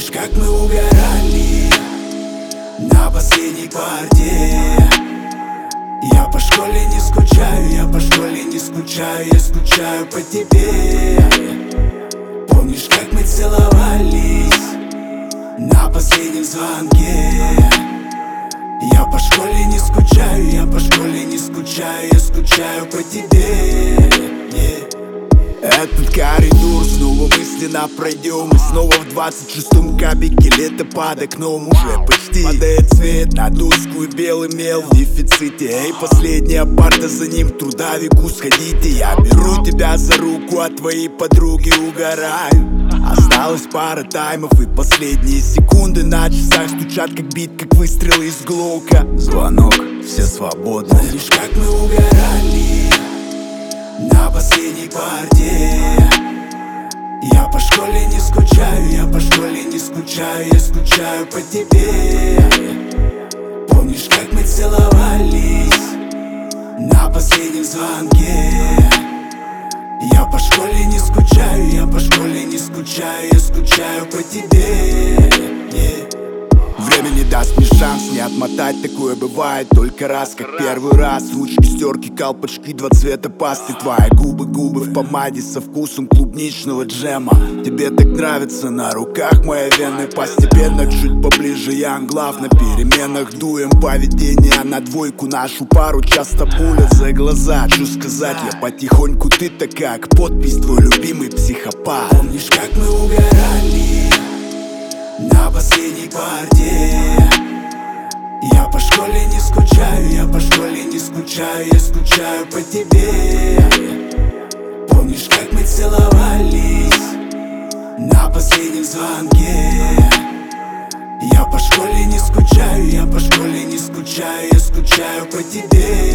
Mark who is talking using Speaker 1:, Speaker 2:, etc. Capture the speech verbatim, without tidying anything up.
Speaker 1: Помнишь, как мы угорали на последней парте? Я по школе не скучаю, я по школе не скучаю, я скучаю по тебе. Помнишь, как мы целовались на последнем звонке? Я по школе не скучаю, я по школе не скучаю, я скучаю по тебе. Yeah.
Speaker 2: Этот коридор снова мысленно пройдем. И снова в двадцать шестом кабике лето под окном. Уже почти падает цвет на доску и белый мел в дефиците. Эй, последняя парта, за ним к трудовику сходите. Я беру тебя за руку, а твои подруги угорают. Осталась пара таймов и последние секунды на часах стучат как бит, как выстрелы из глока. Звонок, все свободны.
Speaker 1: Помнишь, как мы угорали на последней парте? Я по школе не скучаю, я по школе не скучаю, я скучаю по тебе. Помнишь, как мы целовались на последнем звонке? Я по школе не скучаю, я по школе не скучаю, я скучаю по тебе. Yeah.
Speaker 2: Время не даст мне шанс не отмотать, такое бывает только раз, как первый раз. Ручки, стерки, колпачки, два цвета пасты. Твои губы, губы в помаде со вкусом клубничного джема. Тебе так нравится на руках моя вены. Постепенно чуть поближе я англав. На переменах дуем поведение на двойку. Нашу пару часто пулят за глаза. Что сказать, я потихоньку, ты так как подпись, твой любимый психопат.
Speaker 1: Помнишь, как мы угорали на последней парте? Я по школе не скучаю, я по школе не скучаю, я скучаю по тебе. Помнишь, как мы целовались на последнем звонке? Я по школе не скучаю, я по школе не скучаю, я скучаю по тебе.